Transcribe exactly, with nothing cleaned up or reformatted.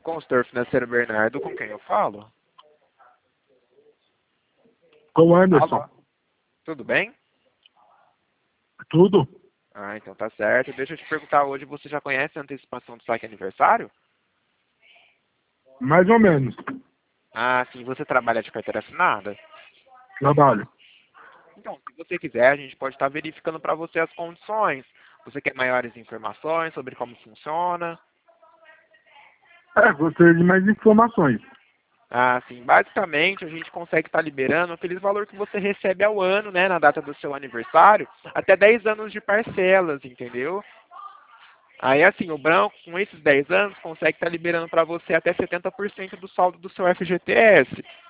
Consultor financeiro Bernardo, com quem eu falo? Com o Anderson. Alô? Tudo bem? Tudo? Ah, então tá certo. Deixa eu te perguntar hoje, você já conhece a antecipação do saque aniversário? Mais ou menos. Ah, sim. Você trabalha de carteira assinada? Trabalho. Então, se você quiser, a gente pode estar verificando para você as condições. Você quer maiores informações sobre como funciona? É, gostaria de mais informações. Ah, sim. Basicamente, a gente consegue estar liberando aquele valor que você recebe ao ano, né, na data do seu aniversário, até dez anos de parcelas, entendeu? Aí, assim, o branco, com esses dez anos, consegue estar liberando para você até setenta por cento do saldo do seu F G T S.